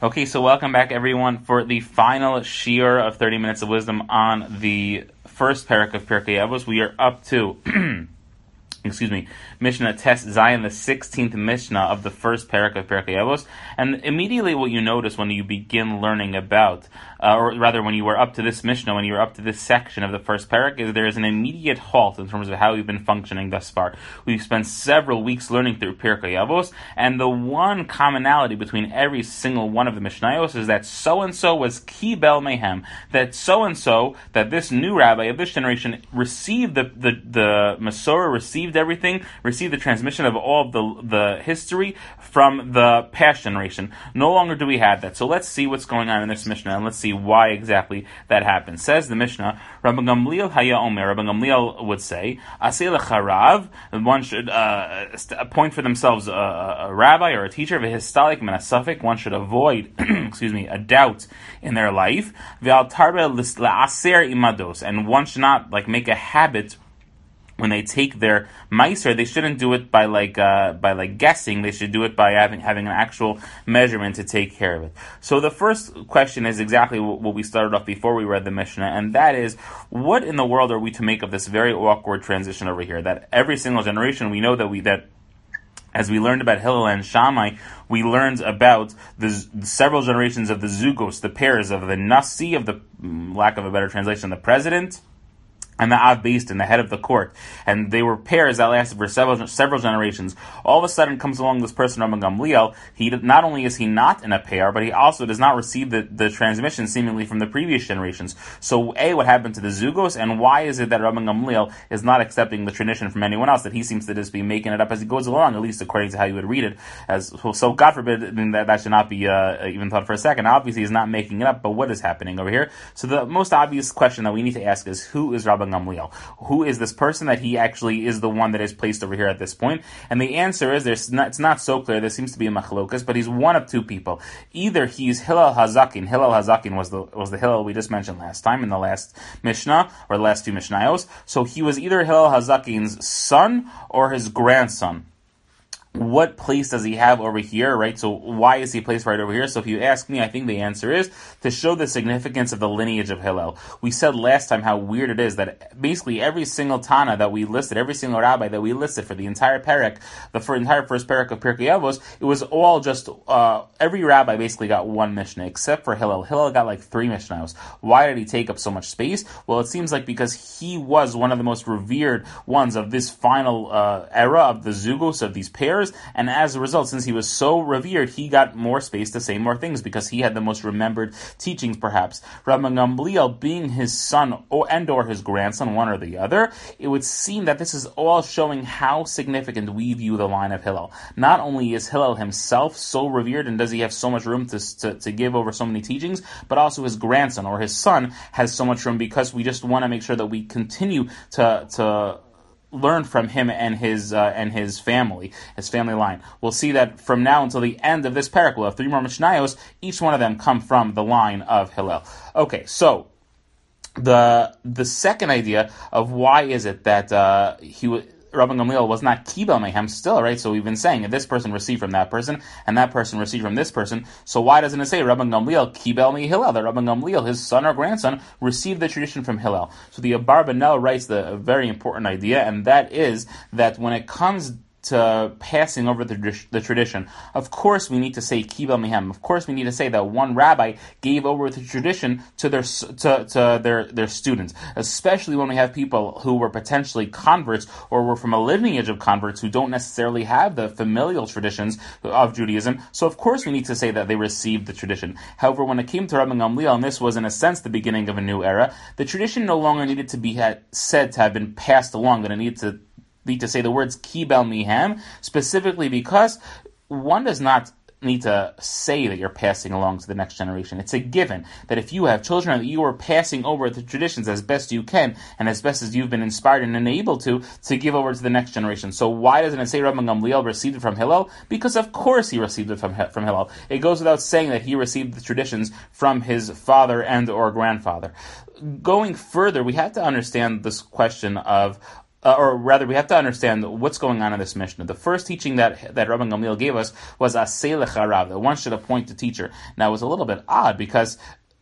Okay, so welcome back everyone for the final shiur of 30 Minutes of Wisdom on the first parak of Pirkei Avos. We are up to, Mishnah Tes Zayin, the 16th Mishnah of the first parak of Pirkei Avos. And immediately what you notice when you begin learning about, or rather when you were up to this Mishnah, when you were up to this section of the first parak, is there is an immediate halt in terms of how we've been functioning thus far. We've spent several weeks learning through Pirkei Avos, and the one commonality between every single one of the Mishnayos is that so-and-so was Kibel Mehem, that so-and-so, that this new rabbi of this generation received the Masorah, received everything, received the transmission of all of the history from the past generation. No longer do we have that. So let's see what's going on in this Mishnah, and let's see why exactly that happens. Says the Mishnah, Rabbi Gamliel Haya Omer, Rabbi Gamliel would say, Aseh lecharav, one should appoint for themselves a rabbi or a teacher, v'histalik min hasafek, one should avoid, a doubt in their life, v'al tarbe la'aser imados, and one should not make a habit when they take their meiser. They shouldn't do it by guessing. They should do it by having an actual measurement to take care of it. So the first question is exactly what we started off before we read the Mishnah, and that is, what in the world are we to make of this very awkward transition over here? That every single generation, we know that as we learned about Hillel and Shammai, we learned about the several generations of the Zugos, the pairs of the Nasi, of the lack of a better translation, the president, and the Av Beis Din, the head of the court. And they were pairs that lasted for several generations. All of a sudden comes along this person, Rabbi Gamliel. Not only is he not in a pair, but he also does not receive the transmission seemingly from the previous generations. So A, what happened to the Zugos, and why is it that Rabbi Gamliel is not accepting the tradition from anyone else, that he seems to just be making it up as he goes along, at least according to how you would read it. So God forbid that should not be even thought for a second. Obviously he's not making it up, but what is happening over here? So the most obvious question that we need to ask is, who is Rabbi Gamliel? Who is this person that he actually is the one that is placed over here at this point? And the answer is, it's not so clear. There seems to be a machlokas, but he's one of two people. Either he's Hillel Hazakin. Hillel Hazakin was the Hillel we just mentioned last time in the last Mishnah, or the last two Mishnayos. So he was either Hillel Hazakin's son or his grandson. What place does he have over here, right? So why is he placed right over here? So if you ask me, I think the answer is to show the significance of the lineage of Hillel. We said last time how weird it is that basically every single Tana that we listed, every single rabbi that we listed for the entire parak, entire first parak of Pirkei Avos, it was all just, every rabbi basically got one Mishnah, except for Hillel. Hillel got 3 Mishnahs. Why did he take up so much space? Well, it seems like because he was one of the most revered ones of this final era of the Zugos, of these pairs, and as a result, since he was so revered, he got more space to say more things because he had the most remembered teachings, perhaps. Rabbi Gamliel, being his son or his grandson, one or the other, it would seem that this is all showing how significant we view the line of Hillel. Not only is Hillel himself so revered and does he have so much room to give over so many teachings, but also his grandson or his son has so much room, because we just want to make sure that we continue to learn from him and his family line. We'll see that from now until the end of this parak, we'll have 3 more Mishnayos. Each one of them come from the line of Hillel. Okay, so the second idea of why is it that Rabbi Gamliel was not Kibel Mehem still, right? So we've been saying that this person received from that person, and that person received from this person. So why doesn't it say Rabbi Gamliel Kibel Me Hillel? That Rabbi Gamliel, his son or grandson, received the tradition from Hillel. So the Abarbanel writes a very important idea, and that is that when it comes to passing over the tradition, of course we need to say Kibel Mehem. Of course we need to say that one rabbi gave over the tradition to their students, especially when we have people who were potentially converts or were from a lineage of converts who don't necessarily have the familial traditions of Judaism. So of course we need to say that they received the tradition. However, when it came to Rabbi Gamliel, and this was in a sense the beginning of a new era, the tradition no longer needed to be said to have been passed along, that it needed to say the words Kibel Mehem, specifically because one does not need to say that you're passing along to the next generation. It's a given that if you have children, that you are passing over the traditions as best you can and as best as you've been inspired and enabled to give over to the next generation. So why doesn't it say Rabbi Gamliel received it from Hillel? Because of course he received it from Hillel. It goes without saying that he received the traditions from his father and or grandfather. Going further, we have to understand this question of or rather, we have to understand what's going on in this Mishnah. The first teaching that Rabban Gamliel gave us was Aseh Lecha Rav, that one should appoint a teacher. Now, it was a little bit odd because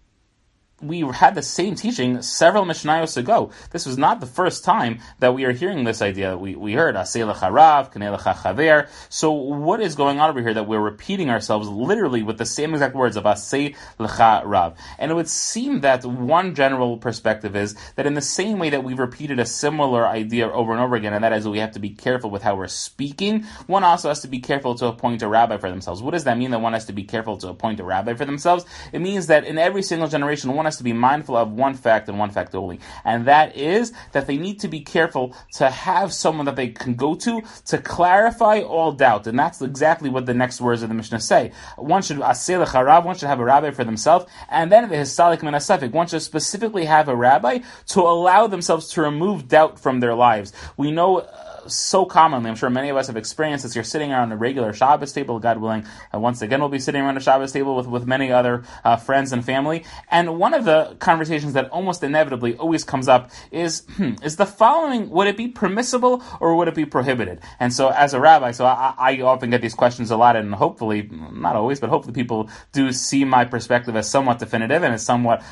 we had the same teaching several Mishnayos ago. This was not the first time that we are hearing this idea. We heard Aseh Lecha Rav, Kaneh Lecha Chaver. So what is going on over here that we're repeating ourselves literally with the same exact words of Aseh Lecha Rav? And it would seem that one general perspective is that in the same way that we've repeated a similar idea over and over again, and that is we have to be careful with how we're speaking, one also has to be careful to appoint a rabbi for themselves. What does that mean that one has to be careful to appoint a rabbi for themselves? It means that in every single generation, one has to be mindful of one fact and one fact only, and that is that they need to be careful to have someone that they can go to clarify all doubt, and that's exactly what the next words of the Mishnah say. One should Aseh Lecha Rav, one should have a rabbi for themselves, and then the Histalik Min HaSafek, one should specifically have a rabbi to allow themselves to remove doubt from their lives. We know so commonly, I'm sure many of us have experienced this, you're sitting around a regular Shabbos table, God willing, once again we'll be sitting around a Shabbos table with many other friends and family, and one of the conversations that almost inevitably always comes up is the following: would it be permissible or would it be prohibited? And so as a rabbi, I often get these questions a lot, and hopefully, not always, but hopefully people do see my perspective as somewhat definitive and as somewhat,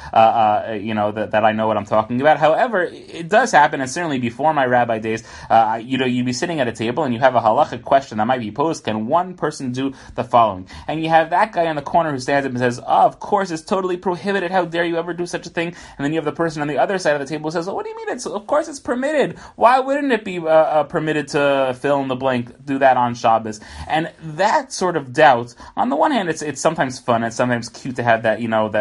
that I know what I'm talking about. However, it does happen, and certainly before my rabbi days, you'd be sitting at a table and you have a halachic question that might be posed. Can one person do the following? And you have that guy in the corner who stands up and says, "Oh, of course, it's totally prohibited. How dare you ever do such a thing?" And then you have the person on the other side of the table who says, "Oh, what do you mean? Of course it's permitted. Why wouldn't it be permitted to fill in the blank, do that on Shabbos?" And that sort of doubt, on the one hand, it's sometimes fun, it's sometimes cute to have that,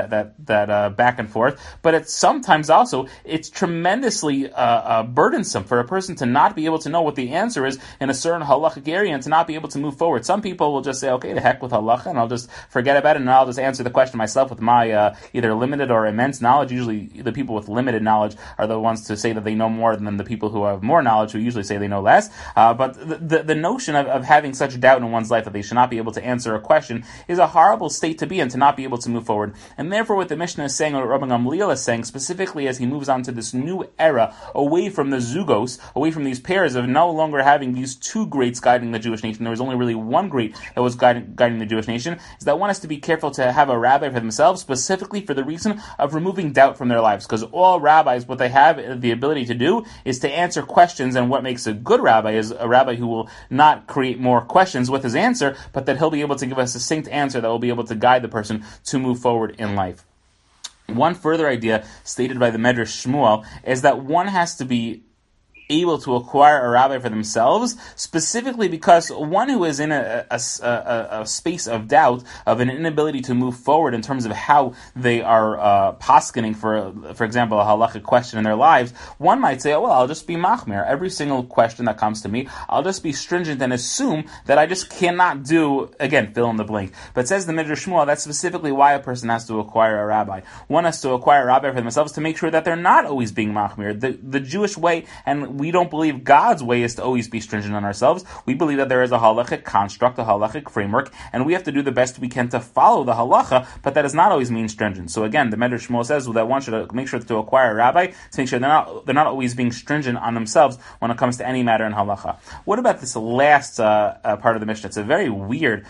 that back and forth, but it's sometimes also, it's tremendously burdensome for a person to not be able to know what the answer is in a certain halachic area and to not be able to move forward. Some people will just say, okay, the heck with halacha, and I'll just forget about it, and I'll just answer the question myself with my either limited or immense knowledge. Usually the people with limited knowledge are the ones to say that they know more than the people who have more knowledge, who usually say they know less. But the notion of having such doubt in one's life that they should not be able to answer a question is a horrible state to be in, to not be able to move forward. And therefore what the Mishnah is saying, or Rabban Gamliel is saying, specifically as he moves on to this new era, away from the zugos, away from these pairs of no longer having these two greats guiding the Jewish nation, there was only really one great that was guiding the Jewish nation, is that one has to be careful to have a rabbi for themselves, specifically for the reason of removing doubt from their lives. Because all rabbis, what they have the ability to do is to answer questions, and what makes a good rabbi is a rabbi who will not create more questions with his answer, but that he'll be able to give a succinct answer that will be able to guide the person to move forward in life. One further idea stated by the Medrash Shmuel is that one has to be able to acquire a rabbi for themselves, specifically because one who is in a space of doubt, of an inability to move forward in terms of how they are poskening, for example, a halachic question in their lives, one might say, oh, well, I'll just be machmir. Every single question that comes to me, I'll just be stringent and assume that I just cannot do, again, fill in the blank. But says the Midrash Shmuel, that's specifically why a person has to acquire a rabbi. One has to acquire a rabbi for themselves to make sure that they're not always being machmir. The Jewish way, and we don't believe God's way is to always be stringent on ourselves. We believe that there is a halachic construct, a halachic framework, and we have to do the best we can to follow the halacha, but that does not always mean stringent. So again, the Medrash Shmuel says that one should make sure to acquire a rabbi to make sure they're not always being stringent on themselves when it comes to any matter in halacha. What about this last part of the Mishnah? It's a very weird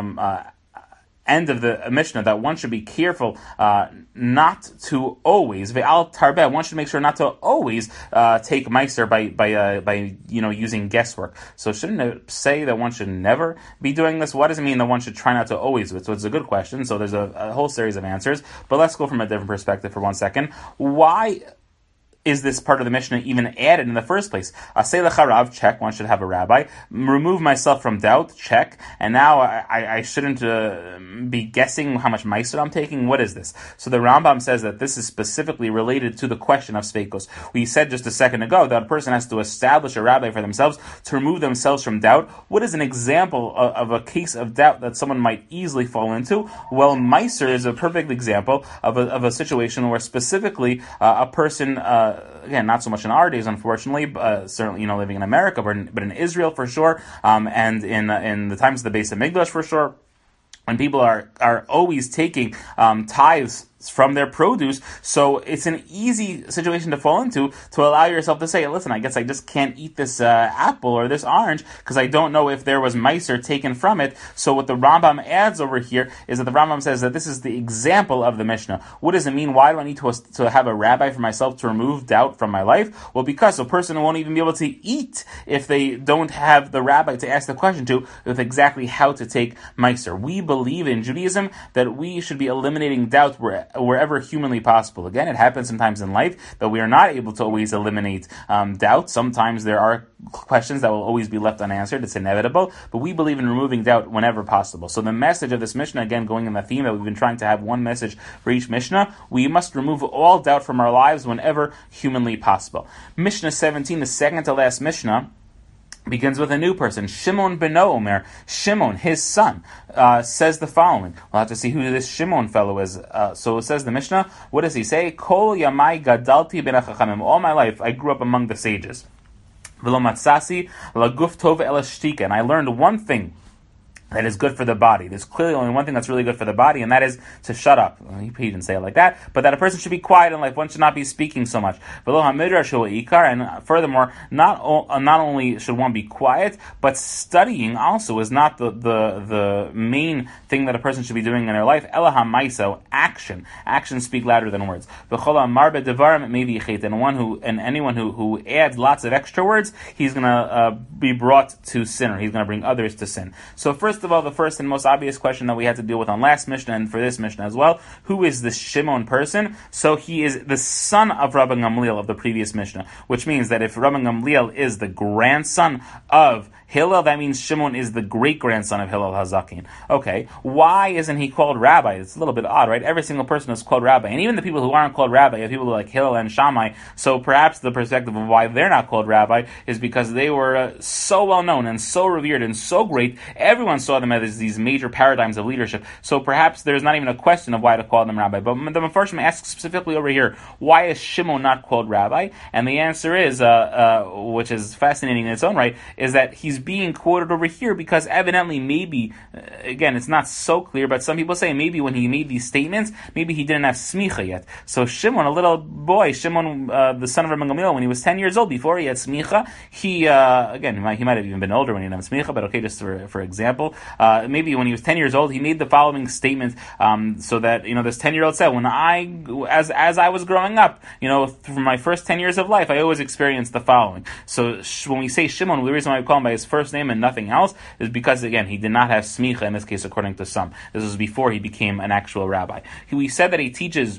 end of the Mishnah, that one should be careful not to always ve'al tarbeh. One should make sure not to always take meiser by using guesswork. So shouldn't it say that one should never be doing this? What does it mean that one should try not to always do it? So it's a good question. So there's a whole series of answers, but let's go from a different perspective for 1 second. Why is this part of the Mishnah even added in the first place? Aseh lecha rav, check, one should have a rabbi. Remove myself from doubt, check. And now I shouldn't be guessing how much meiser I'm taking. What is this? So the Rambam says that this is specifically related to the question of sveikos. We said just a second ago that a person has to establish a rabbi for themselves to remove themselves from doubt. What is an example of a case of doubt that someone might easily fall into? Well, meiser is a perfect example of a situation where specifically a person, again, not so much in our days, unfortunately, certainly, living in America, but in Israel for sure, and in the times of the Beis Hamikdash for sure, when people are always taking tithes from their produce. So it's an easy situation to fall into, to allow yourself to say, listen, I guess I just can't eat this apple or this orange because I don't know if there was meiser taken from it. So what the Rambam adds over here is that the Rambam says that this is the example of the Mishnah. What does it mean? Why do I need to have a rabbi for myself to remove doubt from my life? Well, because a person won't even be able to eat if they don't have the rabbi to ask the question to with exactly how to take meiser. We believe in Judaism that we should be eliminating doubt wherever humanly possible. Again, it happens sometimes in life that we are not able to always eliminate doubt. Sometimes there are questions that will always be left unanswered. It's inevitable, but we believe in removing doubt whenever possible. So the message of this Mishnah, again, going in the theme that we've been trying to have one message for each Mishnah, we must remove all doubt from our lives whenever humanly possible. Mishnah 17, the second to last Mishnah, begins with a new person, Shimon ben Omer. Shimon, his son, says the following. We'll have to see who this Shimon fellow is. So it says the Mishnah, what does he say? Kol yamai gadalti ben hachachamim. All my life I grew up among the sages. V'lo matzasi laguf tov el shtika. And I learned one thing that is good for the body. There's clearly only one thing that's really good for the body, and that is to shut up. He didn't say it like that, but that a person should be quiet in life. One should not be speaking so much. And furthermore, not only should one be quiet, but studying also is not the main thing that a person should be doing in their life. Elahamaisa, action. Actions speak louder than words. And anyone who adds lots of extra words, he's going to be brought to sin, or he's going to bring others to sin. So first of all, the first and most obvious question that we had to deal with on last Mishnah and for this Mishnah as well, who is this Shimon person? So he is the son of Rabban Gamliel of the previous Mishnah, which means that if Rabban Gamliel is the grandson of Hillel, that means Shimon is the great-grandson of Hillel HaZakin. Okay, why isn't he called rabbi? It's a little bit odd, right? Every single person is called rabbi. And even the people who aren't called rabbi are people like Hillel and Shammai. So perhaps the perspective of why they're not called rabbi is because they were so well-known and so revered and so great, everyone saw them as these major paradigms of leadership. So perhaps there's not even a question of why to call them rabbi. But the Mefarshim asks specifically over here, why is Shimon not called rabbi? And the answer is, which is fascinating in its own right, is that he's being quoted over here because evidently maybe, again, it's not so clear, but some people say maybe when he made these statements, maybe he didn't have smicha yet. So Shimon, a little boy, Shimon, the son of Rabban Gamliel, when he was 10 years old, before he had smicha, he might have even been older when he didn't have smicha, but okay, just for example, maybe when he was 10 years old, he made the following statement, so that, this 10-year-old said, as I was growing up, for my first 10 years of life, I always experienced the following. So when we say Shimon, the reason why we call him by his first name and nothing else is because, again, he did not have smicha in this case, according to some. This was before he became an actual rabbi. We said that he teaches.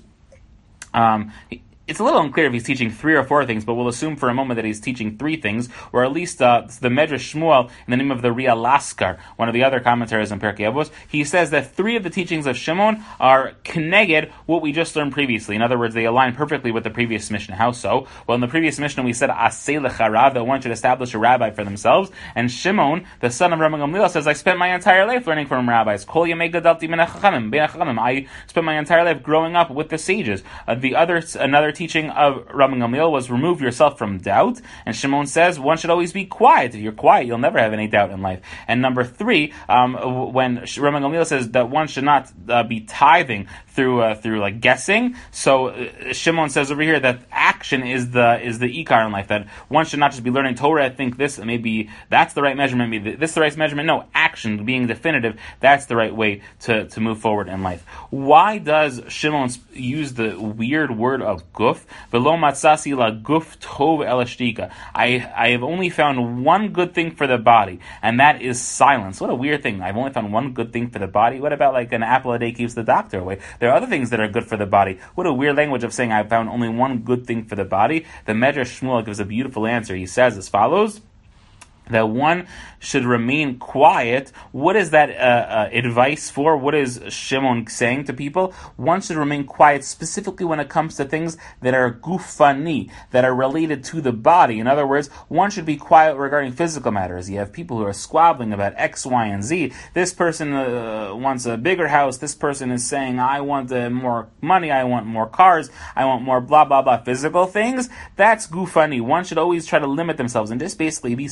It's a little unclear if he's teaching 3 or 4 things, but we'll assume for a moment that he's teaching 3 things, or at least the Medrash Shmuel, in the name of the Ria Laskar, one of the other commentaries on Pirkei Avos, he says that 3 of the teachings of Shimon are keneged what we just learned previously. In other words, they align perfectly with the previous Mishnah. How so? Well, in the previous Mishnah we said Aseh lecharav, that one should establish a rabbi for themselves, and Shimon, the son of Rabban Gamliel, says, I spent my entire life learning from rabbis. Kol yamei gadalti ben hachachamim. I spent my entire life growing up with the sages. Another teaching of Rabban Gamliel was remove yourself from doubt, and Shimon says one should always be quiet. If you're quiet, you'll never have any doubt in life. And number 3, when Rabban Gamliel says that one should not be tithing through like guessing, so Shimon says over here that action is the ikar in life, that one should not just be learning Torah, I think this, maybe that's the right measurement, maybe this is the right measurement. No, action, being definitive, that's the right way to move forward in life. Why does Shimon use the weird word of guf? V'lo matzasi la guf tov el shtika. I have only found one good thing for the body, and that is silence. What a weird thing. I've only found one good thing for the body. What about like an apple a day keeps the doctor away? There are other things that are good for the body. What a weird language of saying I've found only one good thing for the body. The Medrash Shmuel gives a beautiful answer. He says as follows, that one should remain quiet. What is that advice for? What is Shimon saying to people? One should remain quiet specifically when it comes to things that are gufani, that are related to the body. In other words, one should be quiet regarding physical matters. You have people who are squabbling about X, Y, and Z. This person wants a bigger house. This person is saying, I want more money, I want more cars, I want more blah, blah, blah, physical things. That's gufani. One should always try to limit themselves and just basically be silent.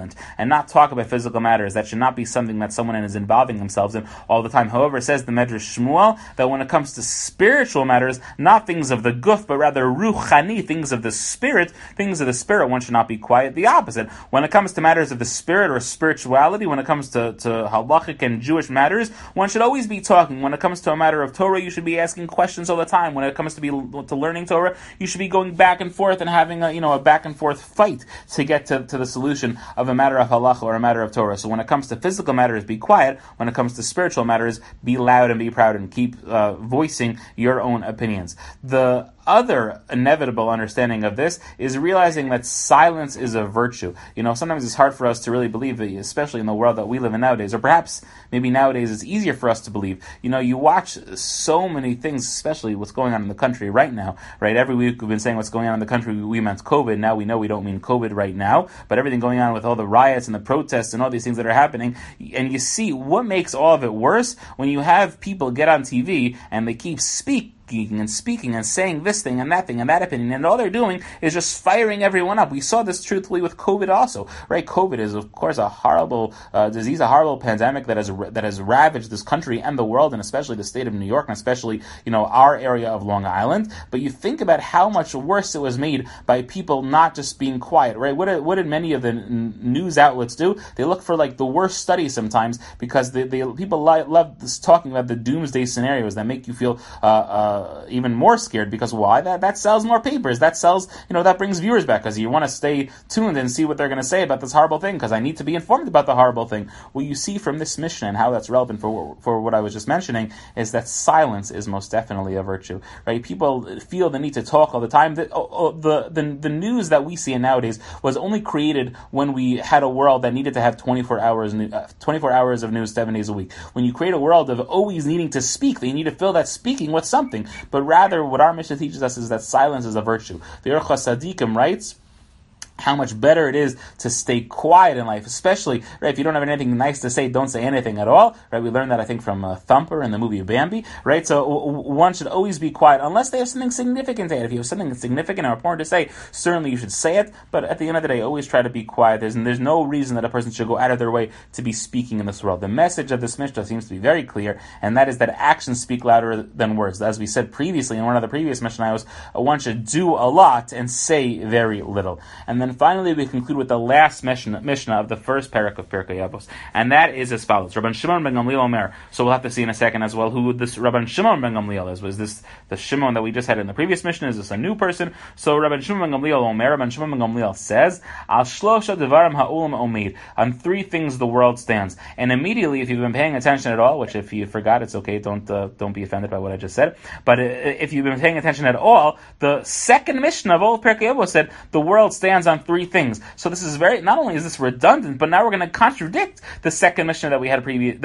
silent and not talk about physical matters. That should not be something that someone is involving themselves in all the time. However, says the Medrash Shmuel that when it comes to spiritual matters, not things of the guf, but rather ruchani, things of the spirit, one should not be quiet. The opposite. When it comes to matters of the spirit or spirituality, when it comes to halachic and Jewish matters, one should always be talking. When it comes to a matter of Torah, you should be asking questions all the time. When it comes to learning Torah, you should be going back and forth and having a back and forth fight to get to the solution of a matter of halacha or a matter of Torah. So when it comes to physical matters, be quiet. When it comes to spiritual matters, be loud and be proud and keep voicing your own opinions. The other inevitable understanding of this is realizing that silence is a virtue. Sometimes it's hard for us to really believe it, especially in the world that we live in nowadays, or perhaps maybe nowadays it's easier for us to believe. You watch so many things, especially what's going on in the country right now, right? Every week we've been saying what's going on in the country, we meant COVID. Now we know we don't mean COVID right now, but everything going on with all the riots and the protests and all these things that are happening, and you see what makes all of it worse when you have people get on TV and they keep speaking and saying this thing and that opinion, and all they're doing is just firing everyone up. We saw this truthfully with COVID also, right? COVID is, of course, a horrible disease, a horrible pandemic that has ravaged this country and the world, and especially the state of New York, and especially our area of Long Island. But you think about how much worse it was made by people not just being quiet, right? What did many of the news outlets do? They look for the worst studies sometimes, because people love this, talking about the doomsday scenarios that make you feel even more scared, because why? That sells more papers. That sells, that brings viewers back, because you want to stay tuned and see what they're going to say about this horrible thing, because I need to be informed about the horrible thing. What you see from this Mishnah and how that's relevant for what I was just mentioning is that silence is most definitely a virtue, right? People feel the need to talk all the time. The news that we see nowadays was only created when we had a world that needed to have 24 hours of news 7 days a week. When you create a world of always needing to speak, they need to fill that speaking with something. But rather, what our Mishnah teaches us is that silence is a virtue. The Orchos Tzadikim writes how much better it is to stay quiet in life, especially, right, if you don't have anything nice to say, don't say anything at all, right? We learned that, I think, from Thumper in the movie Bambi, right? So one should always be quiet, unless they have something significant to say. If you have something significant or important to say, certainly you should say it, but at the end of the day, always try to be quiet. There's no reason that a person should go out of their way to be speaking in this world. The message of this Mishnah seems to be very clear, and that is that actions speak louder than words. As we said previously in one of the previous Mishnayos, one should do a lot and say very little. And then finally, we conclude with the last Mishnah of the first parak of Pirkei Avos, and that is as follows: Rabban Shimon ben Gamliel Omer. So we'll have to see in a second as well who this Rabban Shimon ben Gamliel is. Was this the Shimon that we just had in the previous Mishnah? Is this a new person? So Rabban Shimon ben Gamliel Omer, Rabban Shimon ben Gamliel says, Al shlosha devarim ha'olam omid. On three things the world stands. And immediately, if you've been paying attention at all, which if you forgot, it's okay. Don't be offended by what I just said. But if you've been paying attention at all, the second Mishnah of all Pirkei Avos said the world stands on three things. So this is not only is this redundant, but now we're going to contradict the second Mishnah that we had in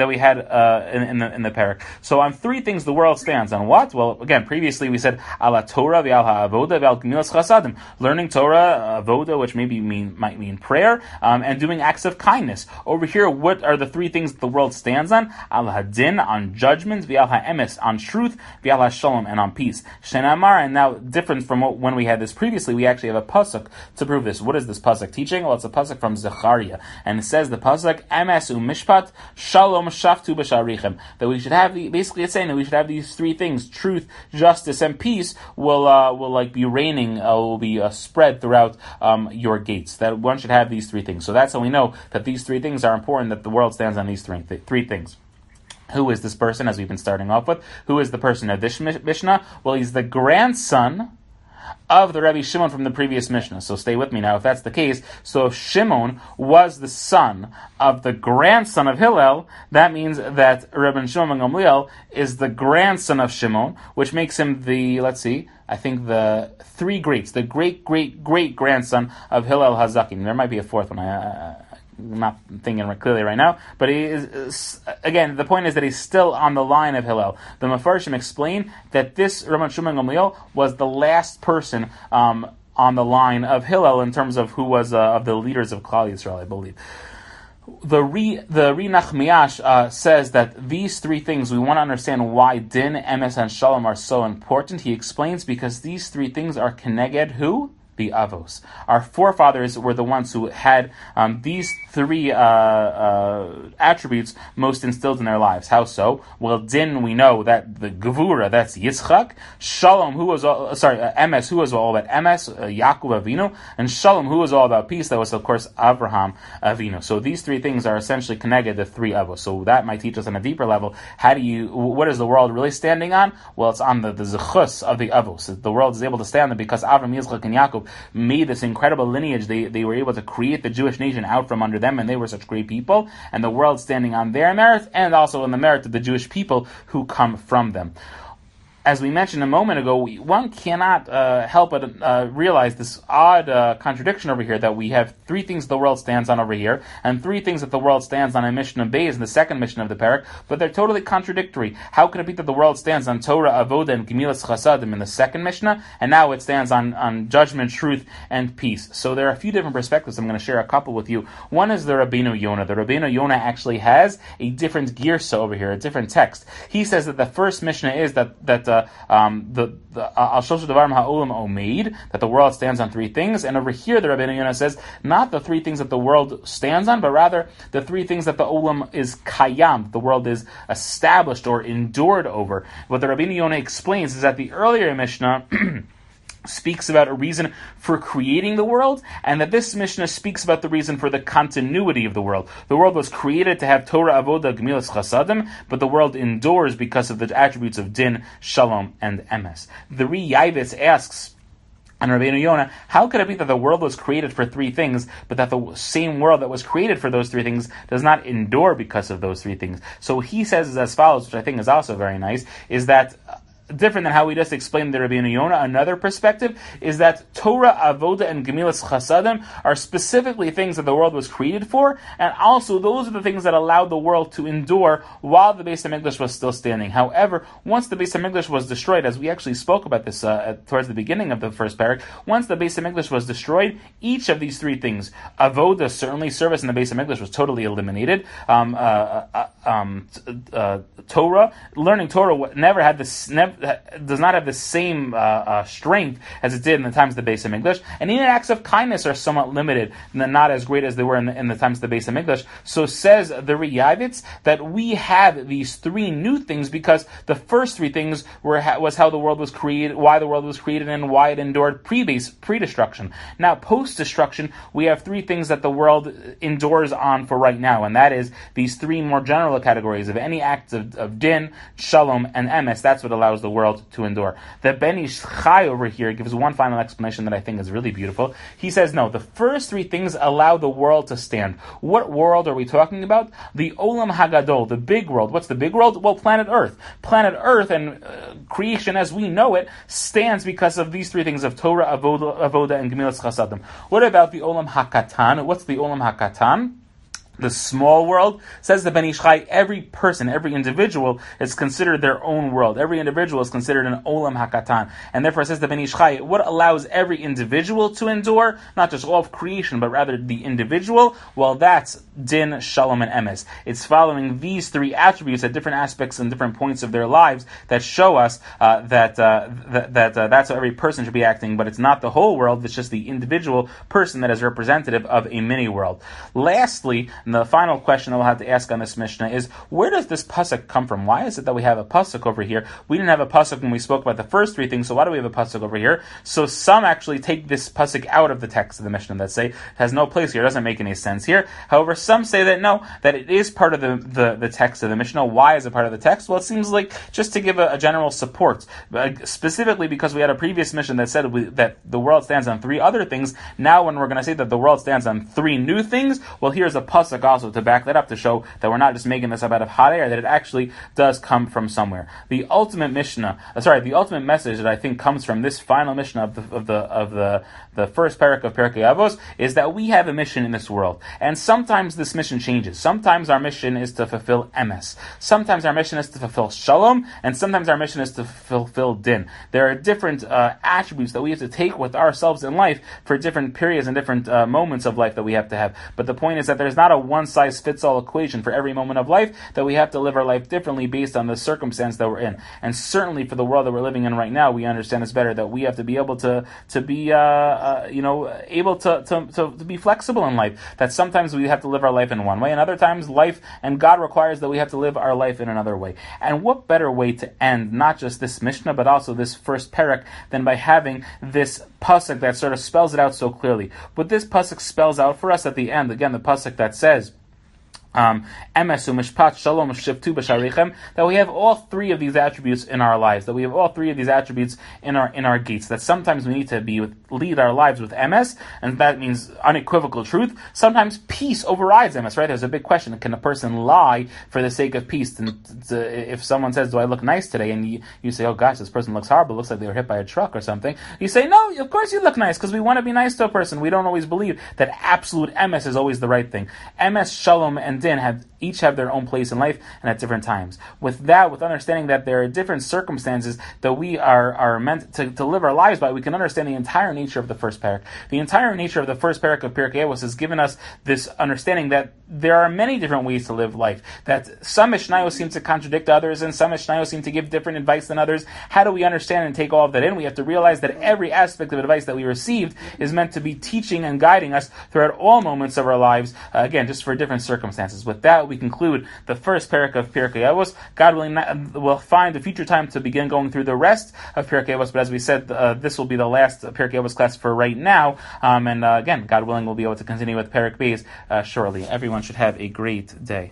the parak. So on three things the world stands. On what? Well, again, previously we said ala Torah v'al ha'avoda v'al gemilas chasadim, learning Torah, avoda, which might mean prayer, and doing acts of kindness. Over here, what are the three things that the world stands on? Al hadin, on judgment, v'al ha'emes, on truth, v'al ha'shalom, and on peace. Shenamar, and now different from when we had this previously, we actually have a pasuk to prove this. What is this pasuk teaching? Well, it's a pasuk from Zechariah, and it says the pasuk emes u'mishpat shalom shaftu b'sharichem, that we should have basically it's saying that we should have these three things: truth, justice, and peace will be reigning, will be spread throughout your gates. That one should have these three things. So that's how we know that these three things are important. That the world stands on these three things. Who is this person, as we've been starting off with? Who is the person of this Mishnah? Well, he's the grandson of the Rabbi Shimon from the previous Mishnah. So stay with me now. If that's the case, so if Shimon was the son of the grandson of Hillel, that means that Rabban Shimon ben Gamliel is the grandson of Shimon, which makes him the three greats, the great grandson of Hillel Hazakin. There might be a fourth one. I'm not thinking clearly right now, but he is, again, the point is that he's still on the line of Hillel. The Mefarshim explain that this Rabban Shimon ben Gamliel was the last person on the line of Hillel in terms of who was of the leaders of Klal Yisrael, I believe. The Rinach Miyash says that these three things, we want to understand why Din, Emes, and Shalom are so important. He explains because these three things are keneged who? the Avos. Our forefathers were the ones who had these three attributes most instilled in their lives. How so? Well, Din, we know that the Gevura, that's Yitzchak. Shalom, who was Emes, who was all about Emes, Yaakov Avinu, and Shalom, who was all about peace. That was, of course, Abraham Avinu. So these three things are essentially connected to three Avos. So that might teach us on a deeper level. What is the world really standing on? Well, it's on the zechus of the Avos. The world is able to stand there because Avraham, Yitzchak, and Yaakov made this incredible lineage. They were able to create the Jewish nation out from under them, and they were such great people. And the world standing on their merit, and also on the merit of the Jewish people who come from them. As we mentioned a moment ago, one cannot help but realize this odd contradiction over here, that we have three things the world stands on over here, and three things that the world stands on in Mishnah Beis, in the second Mishnah of the parak, but they're totally contradictory. How can it be that the world stands on Torah, Avodah, and Gemilas Chasadim in the second Mishnah, and now it stands on judgment, truth, and peace? So there are a few different perspectives. I'm going to share a couple with you. One is the Rabbeinu Yonah. The Rabbeinu Yonah actually has a different girsa over here, a different text. He says that the first Mishnah is that Al Shlosh Devarim Ha'olam Omeid, that the world stands on three things, and over here the Rabbeinu Yonah says not the three things that the world stands on, but rather the three things that the Olam is Kayam, the world is established or endured over. What the Rabbeinu Yonah explains is that the earlier Mishnah speaks about a reason for creating the world, and that this Mishnah speaks about the reason for the continuity of the world. The world was created to have Torah, Avodah, Gemilas Chasadim, but the world endures because of the attributes of Din, Shalom, and Emes. The Ri Yavitz asks, and Rabbeinu Yonah, how could it be that the world was created for three things, but that the same world that was created for those three things does not endure because of those three things? So he says as follows, which I think is also very nice, is that different than how we just explained the Rabbeinu Yonah. Another perspective is that Torah, Avodah, and Gemilas Chasadim are specifically things that the world was created for, and also those are the things that allowed the world to endure while the Beis HaMikdash was still standing. However, once the Beis HaMikdash was destroyed, as we actually spoke about this towards the beginning of the first parak, once the Beis HaMikdash was destroyed, each of these three things, Avodah, certainly service in the Beis HaMikdash, was totally eliminated. Torah, learning Torah never had this. Does not have the same strength as it did in the times of the Beis HaMikdash, and even acts of kindness are somewhat limited, and not as great as they were in the times of the Beis HaMikdash. So says the Ri Yavitz that we have these three new things because the first three things was how the world was created, why the world was created, and why it endured pre-destruction. Now, post-destruction, we have three things that the world endures on for right now, and that is these three more general categories of any acts of Din, Shalom, and Emes. That's what allows the world to endure. The Ben Ish Chai over here gives one final explanation that I think is really beautiful. He says, no, the first three things allow the world to stand. What world are we talking about? The Olam Hagadol, the big world. What's the big world? Well, planet Earth. Planet Earth and creation as we know it stands because of these three things of Torah, Avodah, and Gemilas Chasadim. What about the Olam HaKatan? What's the Olam HaKatan? The small world, says the Ben Ish Chai, every person, every individual is considered their own world. Every individual is considered an Olam HaKatan. And therefore, says the Ben Ish Chai, what allows every individual to endure, not just all of creation, but rather the individual, well, that's Din, Shalom, and Emes. It's following these three attributes at different aspects and different points of their lives that show us that that's how every person should be acting, but it's not the whole world, it's just the individual person that is representative of a mini world. Lastly, and the final question I'll have to ask on this Mishnah is, where does this pasuk come from? Why is it that we have a pasuk over here? We didn't have a pasuk when we spoke about the first three things, so why do we have a pasuk over here? So some actually take this pasuk out of the text of the Mishnah that say it has no place here, it doesn't make any sense here. However, some say that no, that it is part of the text of the Mishnah. Why is it part of the text? Well, it seems like just to give a general support, specifically because we had a previous Mishnah that said that the world stands on three other things. Now when we're going to say that the world stands on three new things, well, here's a pasuk also to back that up, to show that we're not just making this up out of hot air, that it actually does come from somewhere. The ultimate message that I think comes from this final Mishnah of the first parak of Perkei Avos is that we have a mission in this world, and sometimes this mission changes. Sometimes our mission is to fulfill Emes. Sometimes our mission is to fulfill Shalom, and sometimes our mission is to fulfill Din. There are different attributes that we have to take with ourselves in life for different periods and different moments of life that we have to have. But the point is that there's not a one-size-fits-all equation for every moment of life, that we have to live our life differently based on the circumstance that we're in. And certainly for the world that we're living in right now, we understand this better, that we have to be able to be able to be flexible in life. That sometimes we have to live our life in one way, and other times life and God requires that we have to live our life in another way. And what better way to end not just this Mishnah but also this first parak than by having this pasuk that sort of spells it out so clearly. What this pasuk spells out for us at the end, again, the pasuk that says, Emesu mishpat shalom shivtu b'sharichem, that we have all three of these attributes in our lives, that we have all three of these attributes in our gates, that sometimes we need to lead our lives with emes, and that means unequivocal truth. Sometimes peace overrides emes, right? There's a big question: can a person lie for the sake of peace? And if someone says, "Do I look nice today?" and you say, "Oh gosh, this person looks horrible, looks like they were hit by a truck or something," you say, "No, of course you look nice," because we want to be nice to a person. We don't always believe that absolute emes is always the right thing. Emes, shalom, and din each have their own place in life and at different times. With that, with understanding that there are different circumstances that we are meant to live our lives by, we can understand the entire nature of the first parak. The entire nature of the first parak of Pirkei Avos has given us this understanding that there are many different ways to live life, that some Mishnayos seem to contradict others and some Mishnayos seem to give different advice than others. How do we understand and take all of that in? We have to realize that every aspect of advice that we received is meant to be teaching and guiding us throughout all moments of our lives, again, just for different circumstances. With that, we conclude the first parak of Pirkei Avos. God willing, we'll find a future time to begin going through the rest of Pirkei Avos, but as we said, this will be the last Pirkei Avos class for right now, and again, God willing, we'll be able to continue with Parak Beis shortly. Everyone should have a great day.